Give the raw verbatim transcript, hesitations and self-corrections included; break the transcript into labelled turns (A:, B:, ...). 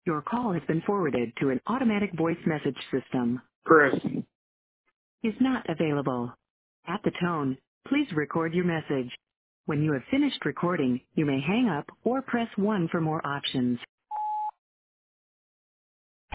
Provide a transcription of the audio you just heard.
A: Your call has been forwarded to an automatic voice message system.
B: Chris.
A: Is not available. At the tone, please record your message. When you have finished recording, you may hang up or press one for more options.